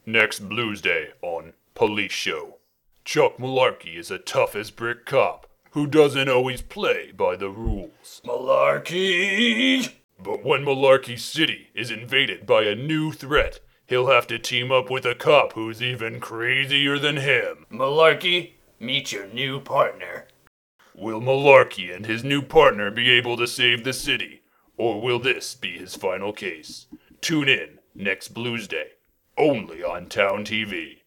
Next Blues Day on Police Show. Chuck Malarkey is a tough as brick cop who doesn't always play by the rules. Malarkey! But when Malarkey City is invaded by a new threat, he'll have to team up with a cop who's even crazier than him. Malarkey, meet your new partner. Will Malarkey and his new partner be able to save the city? Or will this be his final case? Tune in next Blues Day, only on Town TV.